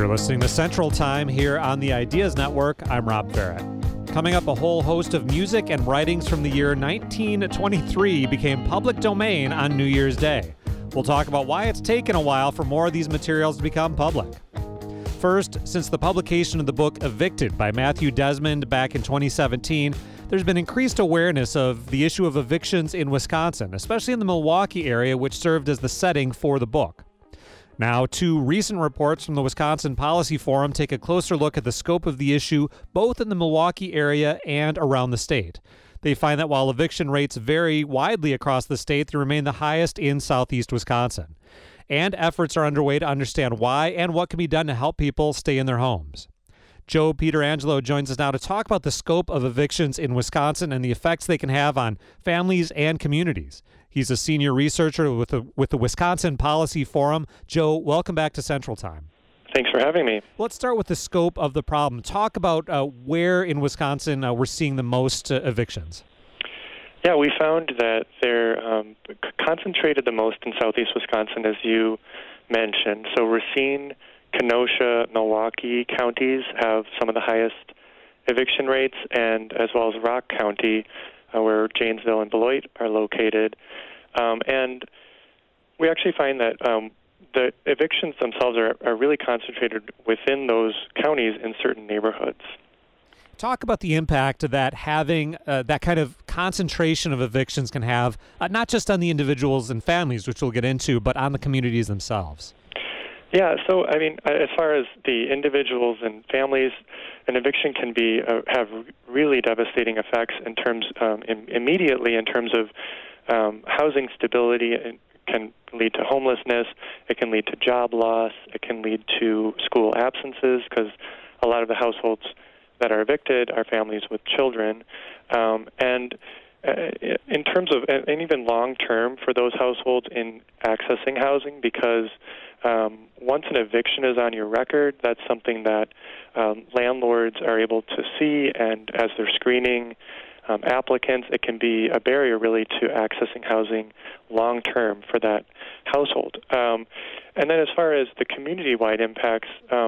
You're listening to Central Time here on the Ideas Network. I'm Rob Farrett. Coming up, a whole host of music and writings from the year 1923 became public domain on New Year's Day. We'll talk about why it's taken a while for more of these materials to become public. First, since the publication of the book Evicted by Matthew Desmond back in 2017, there's been increased awareness of the issue of evictions in Wisconsin, especially in the Milwaukee area, which served as the setting for the book. Now, two recent reports from the Wisconsin Policy Forum take a closer look at the scope of the issue, both in the Milwaukee area and around the state. They find that while eviction rates vary widely across the state, they remain the highest in southeast Wisconsin. And efforts are underway to understand why and what can be done to help people stay in their homes. Joe Pietrangelo joins us now to talk about the scope of evictions in Wisconsin and the effects they can have on families and communities. He's a senior researcher with the Wisconsin Policy Forum. Joe, welcome back to Central Time. Thanks for having me. Let's start with the scope of the problem. Talk about where in Wisconsin we're seeing the most evictions. Yeah, we found that they're concentrated the most in southeast Wisconsin, as you mentioned. So Racine, Kenosha, Milwaukee counties have some of the highest eviction rates, and as well as Rock County, where Janesville and Beloit are located. And we actually find that the evictions themselves are really concentrated within those counties in certain neighborhoods. Talk about the impact that having that kind of concentration of evictions can have, not just on the individuals and families, which we'll get into, but on the communities themselves. Yeah, so I mean, as far as the individuals and families, an eviction can be have really devastating effects in terms immediately in terms of housing stability. It can lead to homelessness. It can lead to job loss. It can lead to school absences because a lot of the households that are evicted are families with children, and in terms of and even long term for those households in accessing housing, because once an eviction is on your record, that's something that landlords are able to see, and as they're screening applicants, it can be a barrier really to accessing housing long term for that household. And then as far as the community-wide impacts,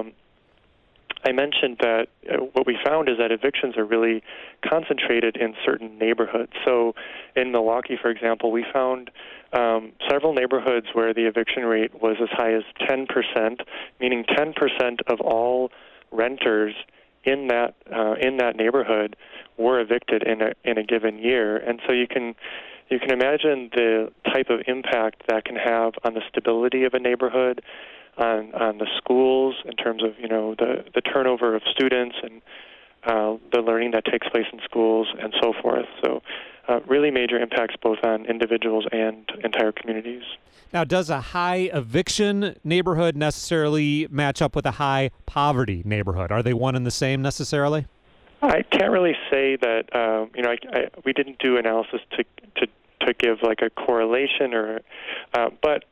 I mentioned that what we found is that evictions are really concentrated in certain neighborhoods. So in Milwaukee, for example, we found several neighborhoods where the eviction rate was as high as 10%, meaning 10% of all renters in that neighborhood were evicted in a given year. And so you can imagine the type of impact that can have on the stability of a neighborhood, on the schools in terms of the turnover of students and the learning that takes place in schools and so forth. So really major impacts both on individuals and entire communities. Now, does a high eviction neighborhood necessarily match up with a high poverty neighborhood? Are they one and the same necessarily? I can't really say that. We didn't do analysis to give like a correlation, but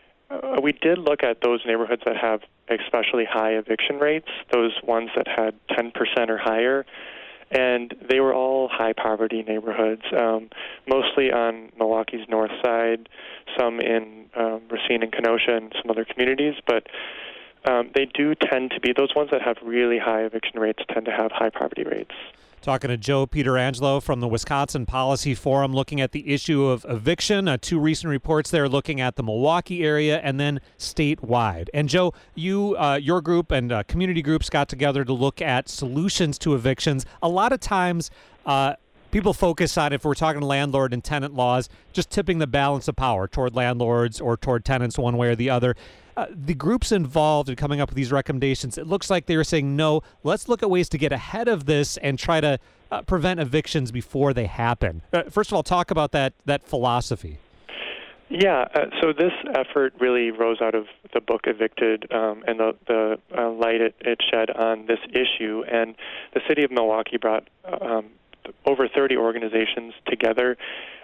we did look at those neighborhoods that have especially high eviction rates, those ones that had 10% or higher, and they were all high poverty neighborhoods, mostly on Milwaukee's north side, some in Racine and Kenosha and some other communities, but they do tend to be, those ones that have really high eviction rates tend to have high poverty rates. Talking to Joe Pietrangelo from the Wisconsin Policy Forum, looking at the issue of eviction. Two recent reports there looking at the Milwaukee area and then statewide. And Joe, your group and community groups got together to look at solutions to evictions. A lot of times people focus on, if we're talking landlord and tenant laws, just tipping the balance of power toward landlords or toward tenants one way or the other. The groups involved in coming up with these recommendations, it looks like they were saying, no, let's look at ways to get ahead of this and try to prevent evictions before they happen. First of all, talk about that philosophy. Yeah, so this effort really rose out of the book Evicted and the light it shed on this issue. And the city of Milwaukee brought over 30 organizations together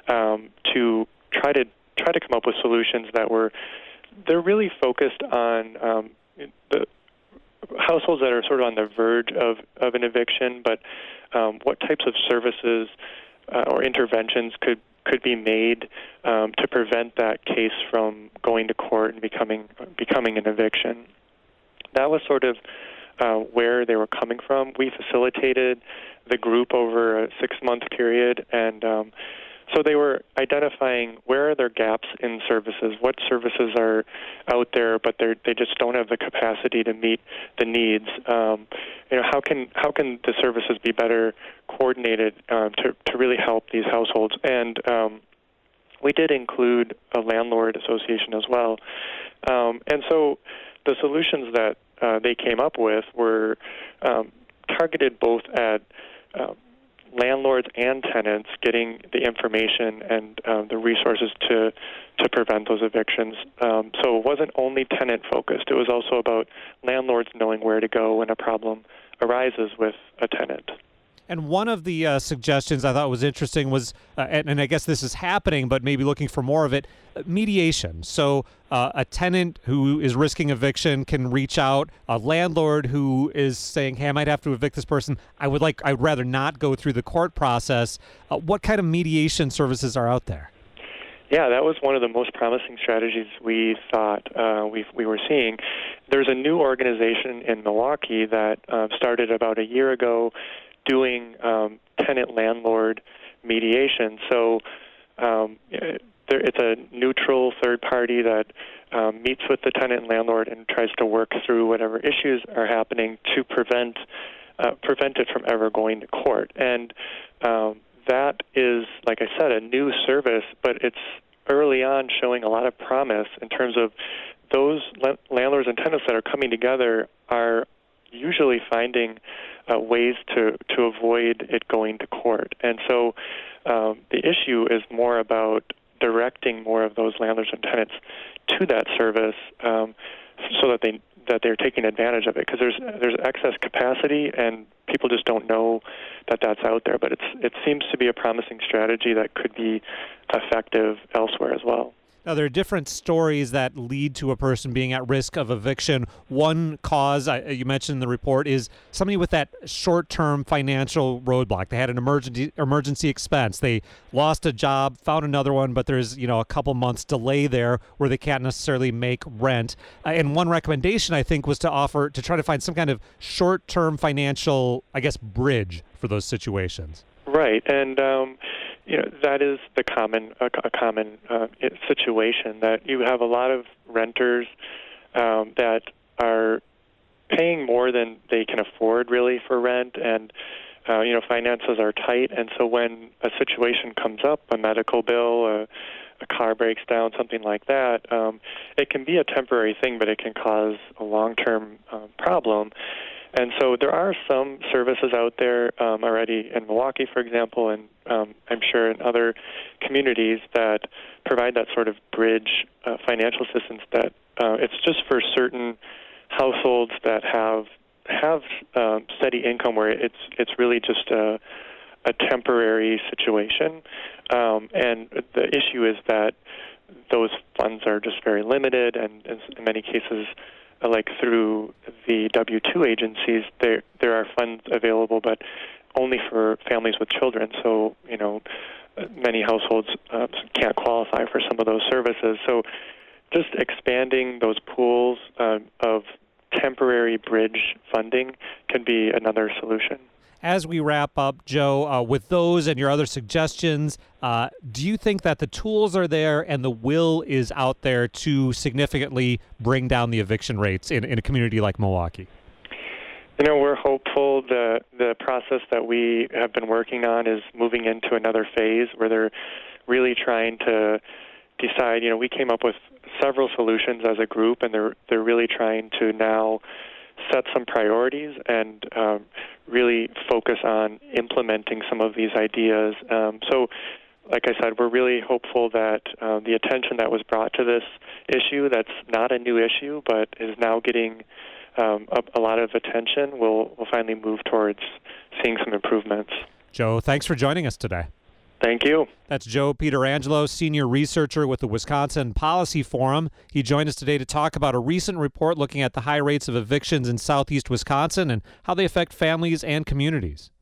to try to come up with solutions that they're really focused on the households that are sort of on the verge of an eviction, but what types of services or interventions could be made to prevent that case from going to court and becoming an eviction. that was sort of where they were coming from. We facilitated the group over a 6-month period, and so they were identifying where are there gaps in services, what services are out there, but they just don't have the capacity to meet the needs. How can the services be better coordinated to really help these households? And we did include a landlord association as well. And so the solutions that they came up with were targeted both at landlords and tenants getting the information and the resources to prevent those evictions. So it wasn't only tenant-focused. It was also about landlords knowing where to go when a problem arises with a tenant. And one of the suggestions I thought was interesting was, and I guess this is happening, but maybe looking for more of it, mediation. So a tenant who is risking eviction can reach out. A landlord who is saying, hey, I might have to evict this person. I'd rather not go through the court process. What kind of mediation services are out there? Yeah, that was one of the most promising strategies we thought we were seeing. There's a new organization in Milwaukee that started about a year ago doing tenant-landlord mediation. So it's a neutral third party that meets with the tenant and landlord and tries to work through whatever issues are happening to prevent it from ever going to court. And that is, like I said, a new service, but it's early on showing a lot of promise in terms of those landlords and tenants that are coming together are usually finding ways to avoid it going to court. And so the issue is more about directing more of those landlords and tenants to that service so that they're taking advantage of it, because there's excess capacity and people just don't know that that's out there. But it seems to be a promising strategy that could be effective elsewhere as well. Now, there are different stories that lead to a person being at risk of eviction. One cause, you mentioned in the report, is somebody with that short-term financial roadblock. They had an emergency expense. They lost a job, found another one, but there's a couple months delay there where they can't necessarily make rent. And one recommendation, I think, was to try to find some kind of short-term financial, bridge for those situations. Right, and that is a common situation, that you have a lot of renters that are paying more than they can afford really for rent, and finances are tight, and so when a situation comes up, a medical bill, a car breaks down, something like that, it can be a temporary thing, but it can cause a long-term problem. And so there are some services out there already in Milwaukee, for example, and I'm sure in other communities that provide that sort of bridge financial assistance that it's just for certain households that have steady income where it's really just a temporary situation. And the issue is that those funds are just very limited, and in many cases, like through the W-2 agencies, there are funds available, but only for families with children. So, many households can't qualify for some of those services. So just expanding those pools of temporary bridge funding can be another solution. As we wrap up, Joe, with those and your other suggestions, do you think that the tools are there and the will is out there to significantly bring down the eviction rates in a community like Milwaukee? We're hopeful. The process that we have been working on is moving into another phase where they're really trying to decide. We came up with several solutions as a group, and they're really trying to now set some priorities and really focus on implementing some of these ideas. So, like I said, we're really hopeful that the attention that was brought to this issue, that's not a new issue, but is now getting a lot of attention, will finally move towards seeing some improvements. Joe, thanks for joining us today. Thank you. That's Joe Pietrangelo, senior researcher with the Wisconsin Policy Forum. He joined us today to talk about a recent report looking at the high rates of evictions in southeast Wisconsin and how they affect families and communities.